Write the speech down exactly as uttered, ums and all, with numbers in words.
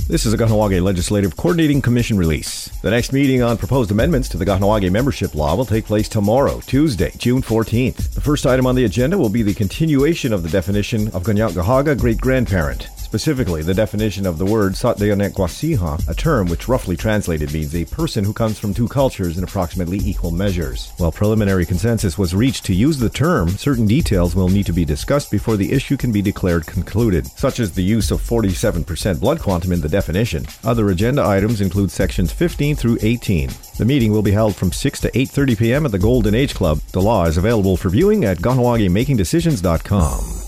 This is a Kahnawake Legislative Coordinating Commission release. The next meeting on proposed amendments to the Kahnawake membership law will take place tomorrow, Tuesday, June fourteenth. The first item on the agenda will be the continuation of the definition of Kanien'kehá:ka great-grandparent. Specifically, the definition of the word Satdayonekwasiha, a term which roughly translated means a person who comes from two cultures in approximately equal measures. While preliminary consensus was reached to use the term, certain details will need to be discussed before the issue can be declared concluded, such as the use of forty-seven percent blood quantum in the definition. Other agenda items include sections fifteen through eighteen. The meeting will be held from six to eight thirty p.m. at the Golden Age Club. The law is available for viewing at Kahnawake Making Decisions dot com.